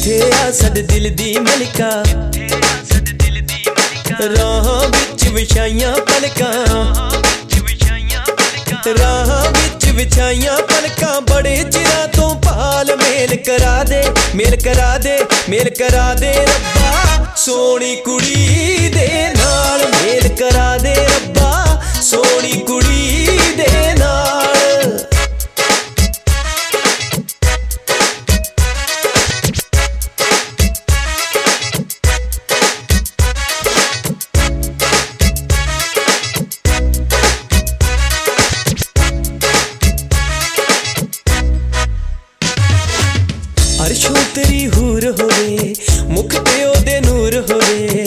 किथे आ साडे दिल दी मलिका, राह विच विछाइयां पलकां, राह विच विछाइयां पलकां। बड़े चिरां तो पाल मेल करा दे, मेल करा दे, मेल करा दे रब्बा। सोहनी कुड़ी दे नाल मेल करा दे रब्बा, सोहनी कुड़ी दे नाल। अर्शों तेरी हूर होवे, मुख ते ओदे नूर होवे।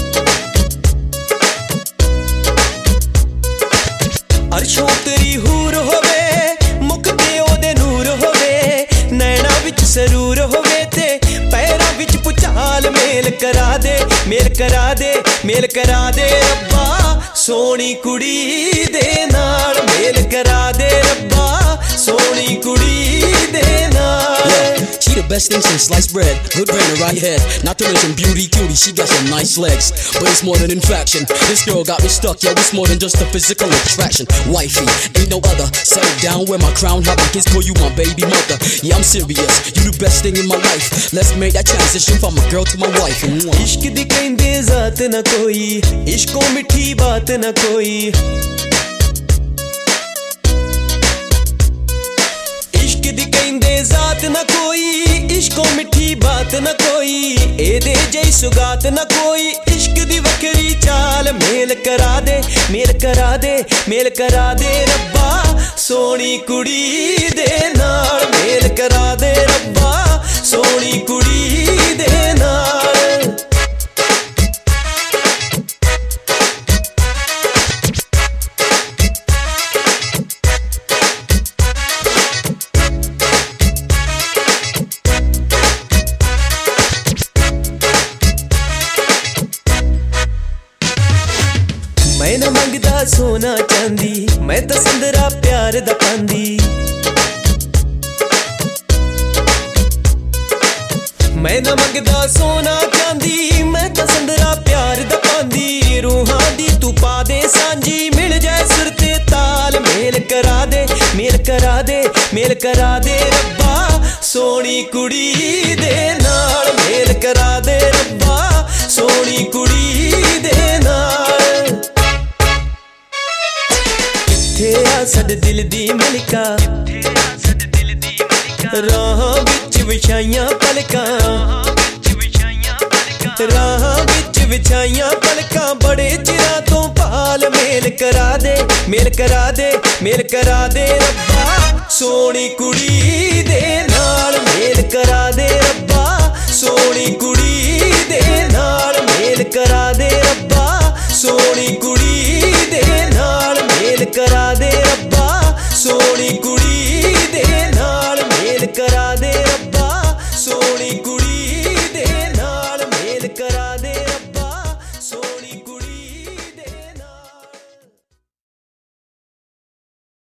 अर्शों तेरी हूर होवे, मुख ते ओदे नूर होवे। नैना विच सरूर होवे ते पैरां विच भुचाल। मेल करा दे, मेल करा दे, मेल करा दे रब्बा। सोहनी कुड़ी दे नाल मेल करा दे रब्बा, सोहनी कुड़ी दे नाल। The best thing since sliced bread, good brain and right head. Not to mention beauty cutie, she got some nice legs. But it's more than infraction. This girl got me stuck, yo, it's more than just a physical attraction. Wifey, ain't no other. Settle down where my crown have a kiss, call you my baby mother. Yeah, I'm serious, you the best thing in my life. Let's make that transition from a girl to my wife. इश्क दी कहंदे जात ना कोई, इश्कों मिठी बात ना कोई। इश्क दी कहंदे जात ना कोई, इश्कों मिठी बात न कोई। एदे जई सुगात न कोई, इश्क दी वखरी चाल। मेल करा दे, मेल करा दे, मेल करा दे रब्बा। सोहनी कुड़ी दे नाल मेल करा दे रब्बा, सोहनी कुड़ी दे नाल। मैं ना मंगदा सोना चांदी, मैं तो संदरा प्यार दा पांदी। मैं ना मंगदा सोना चांदी, मैं तो संदरा प्यार दा पांदी। रूहां दी तू पा दे सांझी, मिल जाए सुर ते ताल। मेल करा दे, मेल करा दे, मेल करा दे रब्बा। सोहनी कुड़ी दे नाल मेल करा दे रब्बा, सोहनी कुड़ी दे नाल। किथे आ साडे दिल दी मलिका, राह विच विछाइयां पलकां, राह विच विछाइयां पलकां। बड़े चिरां तो पाल मेल करा दे, मेल करा दे, मेल करा दे रब्बा। सोहनी कुड़ी दे नाल मेल करा दे रब्बा, सोहनी कुड़ी।